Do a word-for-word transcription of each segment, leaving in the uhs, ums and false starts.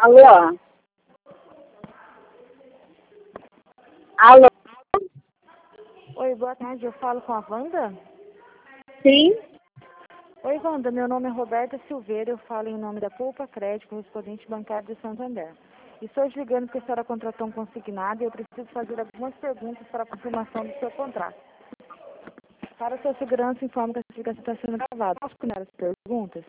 Alô? Alô? Oi, boa tarde. Eu falo com a Wanda? Sim? Oi, Wanda. Meu nome é Roberta Silveira. Eu falo em nome da Poupa Crédito, correspondente bancário de Santander. Estou te ligando porque a senhora contratou um consignado e eu preciso fazer algumas perguntas para a confirmação do seu contrato. Para sua segurança, informo que a ligação está sendo gravada. Posso começar as perguntas?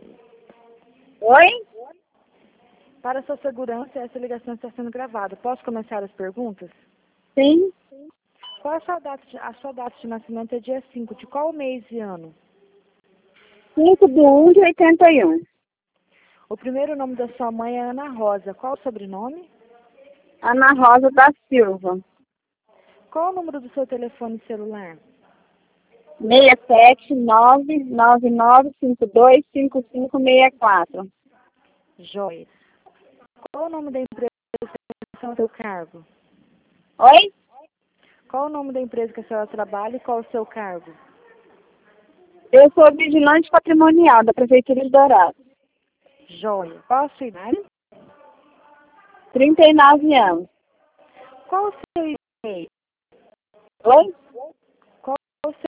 Oi? Para sua segurança, essa ligação está sendo gravada. Posso começar as perguntas? Sim? Qual a sua data de, a sua data de nascimento é dia cinco. De qual mês e ano? cinco de um de oitenta e um. O primeiro nome da sua mãe é Ana Rosa. Qual o sobrenome? Ana Rosa da Silva. Qual o número do seu telefone celular? seis sete nove nove nove cinco dois cinco cinco seis quatro. Joias. Qual o nome da empresa que é o seu cargo? Oi? Qual o nome da empresa que a senhora trabalha e qual o seu cargo? Eu sou vigilante patrimonial da Prefeitura de Dourado. Joia. Qual a sua idade? trinta e nove anos. Qual o seu e-mail? Oi? Qual o seu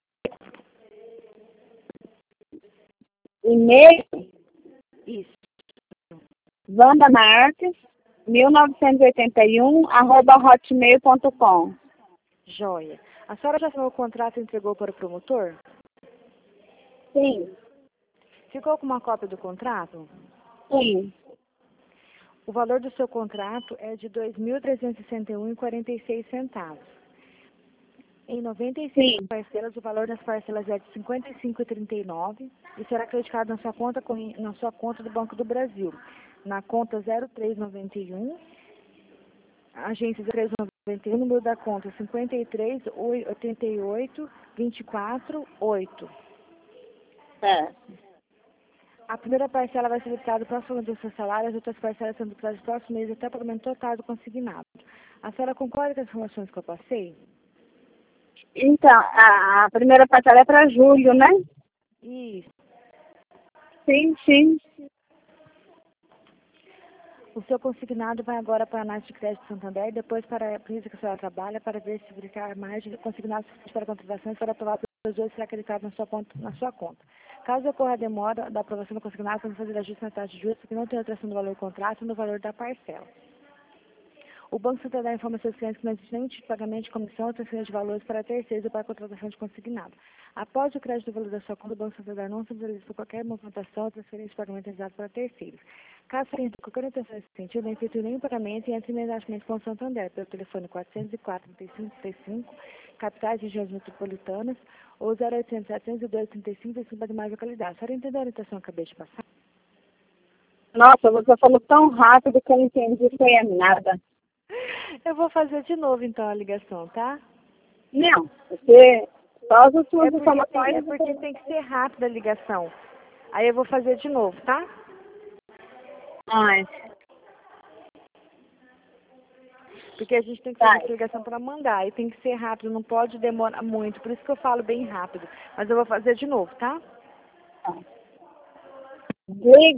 E-mail? Isso. Wanda Marques, mil novecentos e oitenta e um, arroba hotmail ponto com. Joia. A senhora já assinou o contrato e entregou para o promotor? Sim. Ficou com uma cópia do contrato? Sim. O valor do seu contrato é de dois mil trezentos e sessenta e um reais e quarenta e seis centavos. Em noventa e seis Sim. parcelas, o valor das parcelas é de cinquenta e cinco reais e trinta e nove centavos e será acreditado na sua conta, corren- na sua conta do Banco do Brasil, na conta zero três noventa e um, agência zero três noventa e um, número da conta cinquenta e três oitenta e oito vinte e quatro oito. É. A primeira parcela vai ser debitada próximo do seu salário, as outras parcelas são debitadas no próximo mês até o pagamento total do consignado. A senhora concorda com as informações que eu passei? Então, a, a primeira parcela é para julho, né? Isso. Sim, sim. O seu consignado vai agora para a análise de crédito Santander e depois para a empresa que a senhora trabalha para ver se verificar mais de consignados para contratações para aprovar pelos dois será acreditado na sua conta. Na sua conta. Caso ocorra a demora da aprovação do consignado, vamos fazer ajuste na taxa de juros que não tem alteração do valor do contrato e no valor da parcela. O Banco Santander informa seus clientes que não existe nenhum tipo de pagamento de comissão ou transferência de valores para terceiros ou para a contratação de consignado. Após o crédito do valor da sua conta, o Banco Santander não se realiza qualquer movimentação ou transferência de pagamento realizado para terceiros. Caso tenha qualquer intenção nesse sentido, não efetue nenhum pagamento e entre imediatamente com o Santander pelo telefone quatrocentos e quatro, trinta e cinco, trinta e cinco, capitais e regiões metropolitanas, ou zero oitocentos, setecentos e dois, trinta e cinco, trinta e cinco para demais localidades. A senhora entendeu a orientação que eu acabei de passar? Nossa, você falou tão rápido que eu não entendi foi nada. Eu vou fazer de novo então a ligação, tá? Não, você todas as suas É porque, tem, é informações. porque tem que ser rápida a ligação. Aí eu vou fazer de novo, tá? Ai, Porque a gente tem que tá. fazer essa ligação para mandar. Aí tem que ser rápido, não pode demorar muito. Por isso que eu falo bem rápido. Mas eu vou fazer de novo, tá? Diga.